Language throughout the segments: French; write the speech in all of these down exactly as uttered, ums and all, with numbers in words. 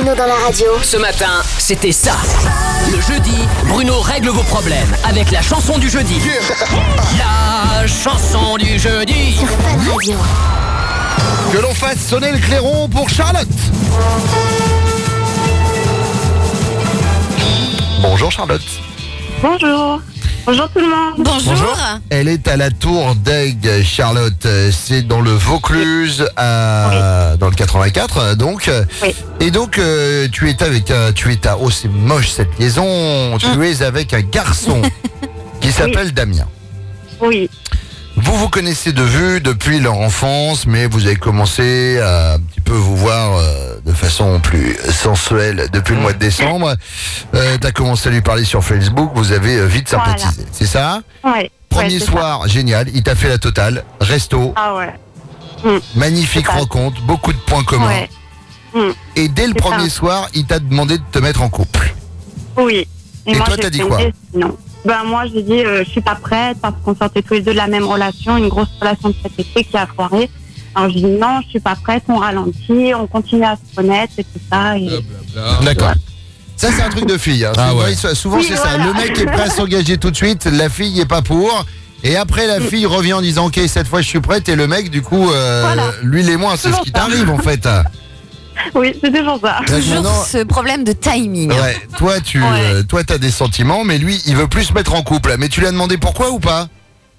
Bruno dans la radio. Ce matin, c'était ça. Le jeudi, Bruno règle vos problèmes avec la chanson du jeudi. La chanson du jeudi. Sur Fun Radio. Que l'on fasse sonner le clairon pour Charlotte. Bonjour Charlotte. Bonjour. Bonjour tout le monde. Bonjour. Elle est à la Tour d'Aigle, Charlotte. C'est dans le Vaucluse, à... dans le quatre-vingt-quatre, donc. Oui. Et donc, euh, tu es avec un... Tu es à... Oh, c'est moche cette liaison. Tu Hum. es avec un garçon qui s'appelle Damien. Oui. Vous vous connaissez de vue depuis leur enfance, mais vous avez commencé à un petit peu vous voir euh, de façon plus sensuelle depuis le mois de décembre. Euh, T'as commencé à lui parler sur Facebook, vous avez euh, vite sympathisé, Voilà. c'est ça? Ouais. Premier ouais, c'est soir, génial, il t'a fait la totale, resto, ça. Ah ouais. magnifique c'est ça. rencontre, beaucoup de points communs. Ouais. Mm. Et dès le C'est premier ça. soir, il t'a demandé de te mettre en couple. Oui. Et moi, toi, j'ai t'as dit fait quoi? Non. Ben moi, j'ai dit, euh, je suis pas prête parce qu'on sortait tous les deux de la même relation, une grosse relation de cet été qui a foiré. Alors je dis non, je suis pas prête, on ralentit, on continue à se connaître et tout ça. Et... D'accord. Ça, c'est un truc de fille. Hein. Ah C'est ouais. vrai, souvent, Oui, c'est ça. voilà. Le mec est prêt à s'engager tout de suite, la fille est pas pour. Et après, la fille revient en disant ok, cette fois je suis prête. Et le mec, du coup, euh, Voilà. lui, les moins, c'est ce Toujours qui ça. t'arrive en fait. Oui, c'est toujours ça. Donc, Toujours maintenant, ce problème de timing. ouais, toi, tu, Ouais. euh, toi, t'as des sentiments, mais lui, il veut plus se mettre en couple. Mais tu lui as demandé pourquoi ou pas?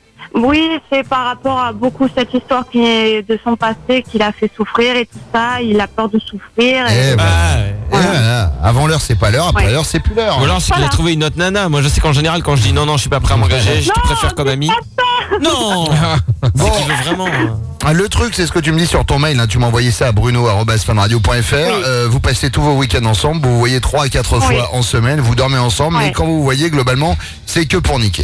Oui, c'est par rapport à beaucoup cette histoire qui est de son passé, qu'il a fait souffrir et tout ça. Il a peur de souffrir. Et... Eh ben, Ah, eh voilà. Avant l'heure, c'est pas l'heure. Après Ouais. l'heure, c'est plus l'heure. ou alors c'est qu'il a Voilà. trouvé une autre nana. Moi je sais qu'en général quand je dis non non je suis pas prêt à m'engager, je te Non, préfère comme ami. Non. Bon. C'est qu'il veut vraiment. euh, Ah, le truc, c'est ce que tu me dis sur ton mail. Hein, tu m'as envoyé ça à bruno arobase fun radio point f r. Oui. Euh, vous passez tous vos week-ends ensemble. Vous vous voyez trois à quatre fois Oui. en semaine. Vous dormez ensemble. Mais Ouais. quand vous vous voyez, globalement, c'est que pour niquer.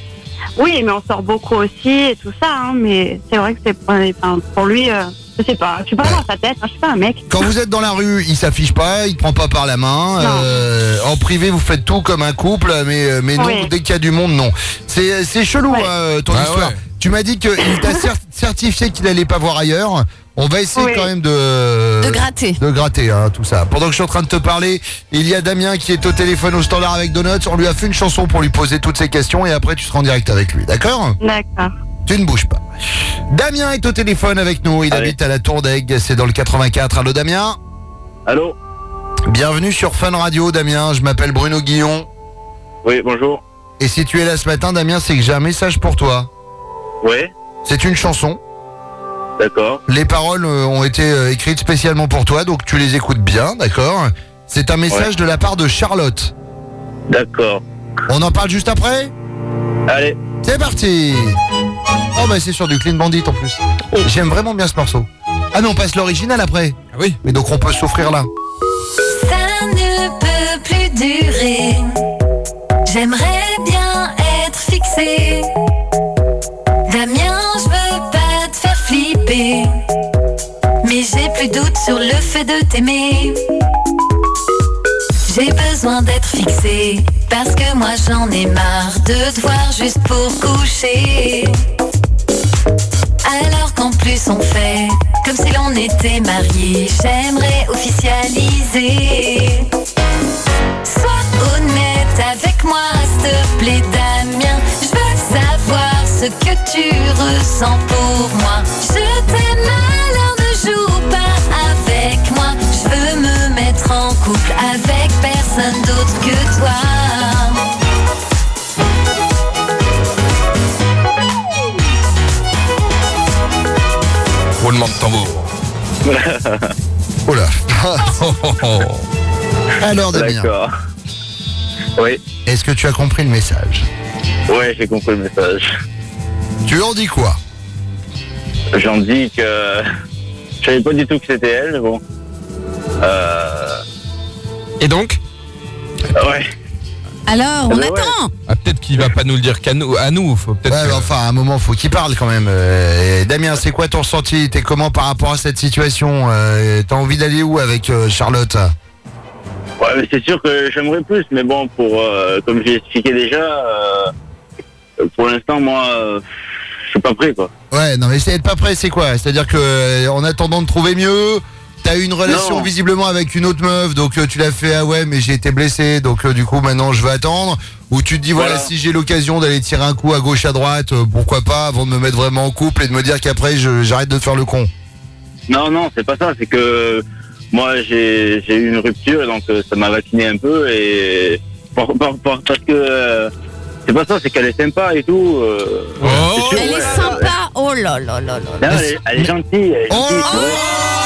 Oui, mais on sort beaucoup aussi et tout ça. Hein, mais c'est vrai que c'est pour, enfin, pour lui, euh, je sais pas. Je suis pas Ouais. dans sa tête. Hein, je suis pas un mec. Quand vous êtes dans la rue, il s'affiche pas, il te prend pas par la main. Non. Euh, en privé, vous faites tout comme un couple, mais mais non, Oui. dès qu'il y a du monde, non. C'est c'est chelou Ouais. hein, ton Ah histoire. ouais. Tu m'as dit qu'il t'a cer- certifié qu'il allait pas voir ailleurs. On va essayer Oui. quand même de De gratter. de gratter hein, tout ça. Pendant que je suis en train de te parler, il y a Damien qui est au téléphone au standard avec Donuts. On lui a fait une chanson pour lui poser toutes ces questions et après tu seras en direct avec lui, d'accord? D'accord. Tu ne bouges pas. Damien est au téléphone avec nous. Il Allez. habite à la Tour d'Aigle, c'est dans le quatre-vingt-quatre. Allô Damien? Allô? Bienvenue sur Fun Radio, Damien. Je m'appelle Bruno Guillon. Oui, bonjour. Et si tu es là ce matin, Damien, c'est que j'ai un message pour toi. Oui, C'est une chanson. d'accord. Les paroles euh, ont été euh, écrites spécialement pour toi, donc tu les écoutes bien, d'accord? C'est un message Ouais. de la part de Charlotte. D'accord. On en parle juste après? Allez. C'est parti. Oh bah c'est sur du Clean Bandit en plus. J'aime vraiment bien ce morceau. Ah non, on passe l'original après. Ah oui. Mais donc on peut souffrir là. Ça ne peut plus durer. J'aimerais bien être fixée. Damien, je veux pas te faire flipper. Mais j'ai plus doute sur le fait de t'aimer. J'ai besoin d'être fixée. Parce que moi j'en ai marre de te voir juste pour coucher. Alors qu'en plus on fait comme si l'on était mariés. J'aimerais officialiser. Sois honnête avec moi, s'il te plaît Damien. Je veux savoir ce que tu ressens pour moi. Je t'aime alors ne joue pas avec moi. Je veux me mettre en couple avec personne d'autre que toi. Roulement de tambour. Oh là. Oh, oh, oh. Alors Damien, D'accord. Oui, est-ce que tu as compris le message? ouais, j'ai compris le message. Tu en dis quoi? J'en dis que je savais pas du tout que c'était elle, mais bon. Euh... Et donc Ouais. Alors, on Eh ben ouais. attend. ah, peut-être qu'il va pas nous le dire qu'à nous. À nous. Faut peut-être. Ouais, que- mais enfin, à un moment, faut qu'il parle quand même. Euh, et Damien, c'est quoi ton ressenti? T'es comment par rapport à cette situation? euh, T'as envie d'aller où avec euh, Charlotte? Ouais, mais c'est sûr que j'aimerais plus, mais bon, pour euh, comme j'ai expliqué déjà, euh, pour l'instant, moi, euh, je suis pas prêt, quoi. Ouais, non mais c'est être pas prêt, c'est quoi? C'est-à-dire que euh, en attendant de trouver mieux, t'as eu une relation Non. visiblement avec une autre meuf, donc euh, tu l'as fait, ah ouais, mais j'ai été blessé, donc euh, du coup maintenant je vais attendre. Ou tu te dis, voilà, Voilà. si j'ai l'occasion d'aller tirer un coup à gauche, à droite, euh, pourquoi pas, avant de me mettre vraiment en couple et de me dire qu'après je- j'arrête de te faire le con. Non, non, c'est pas ça. C'est que moi, j'ai j'ai eu une rupture, donc euh, ça m'a vacciné un peu. Et par- par- par- parce que euh, c'est pas ça, c'est qu'elle est sympa et tout. euh, Oh. c'est sûr, Elle ouais, est sympa. Oh là là là là. Non, elle, est, elle est gentille. Elle est Oh gentille, là c'est vrai.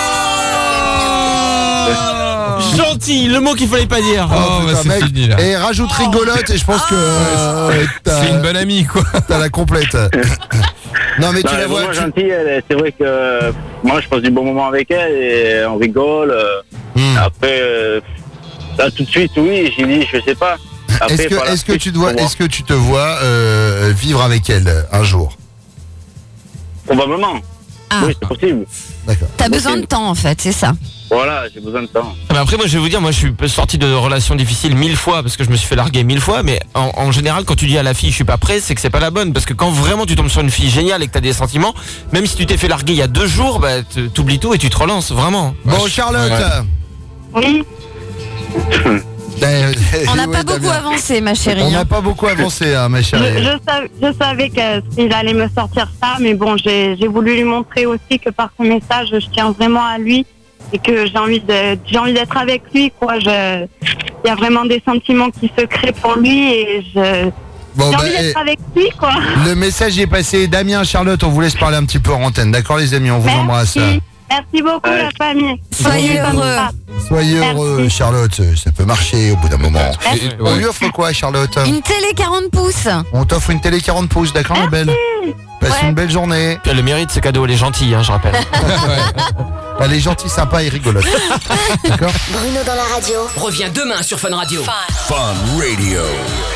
Gentil, le mot qu'il fallait pas dire. Oh, bah, putain, c'est mec. fini, là. Et rajoute rigolote et je pense que euh, t'as C'est une bonne amie, quoi. t'as la complète. Non mais Non, tu elle la est vois. vraiment tu- gentille. elle- C'est vrai que euh, moi, je passe du bon moment avec elle et on rigole. euh, Hmm. Après, euh, là, tout de suite, oui, j'ai dit, je sais pas. Après, Est-ce que, par la est-ce que suite, tu dois, faut voir. est-ce que tu te vois euh, vivre avec elle un jour? Probablement. Ah. Oui, c'est possible. D'accord. T'as besoin de temps en fait, c'est ça. Voilà, j'ai besoin de temps. Mais après, moi, je vais vous dire, moi, je suis sorti de relations difficiles mille fois parce que je me suis fait larguer mille fois. Mais en, en général, quand tu dis à la fille, je suis pas prêt, c'est que c'est pas la bonne. Parce que quand vraiment tu tombes sur une fille géniale et que t'as des sentiments, même si tu t'es fait larguer il y a deux jours, bah, t- t'oublies tout et tu te relances, vraiment. Bon Charlotte. Oui, Euh, On n'a oui, pas beaucoup Damien. avancé, ma chérie. On n'a hein. pas beaucoup avancé, hein, ma je, chérie. je, sav- je savais que- qu'il allait me sortir ça, mais bon, j'ai j'ai voulu lui montrer aussi que par son message, je tiens vraiment à lui et que j'ai envie de, j'ai envie d'être avec lui, quoi. Je, il y a vraiment des sentiments qui se créent pour lui et je, Bon, j'ai bah, envie d'être eh, avec lui, quoi. le message est passé. Damien, Charlotte, on vous laisse parler un petit peu en antenne. D'accord, les amis, on vous embrasse. Merci. Merci beaucoup, Ouais. la famille. Soyez Comme heureux. ça. Soyez Merci. heureux, Charlotte. Ça peut marcher au bout d'un moment. Merci. Et- On ouais. lui offre quoi, Charlotte? Une télé quarante pouces. On t'offre une télé quarante pouces, d'accord, ma belle? Passe Ouais. une belle journée. Puis elle le mérite, ce cadeau, elle est gentille, hein, je rappelle. Elle est gentille, sympa et rigolote. D'accord? Bruno dans la radio. Reviens demain sur Fun Radio. Fun Radio.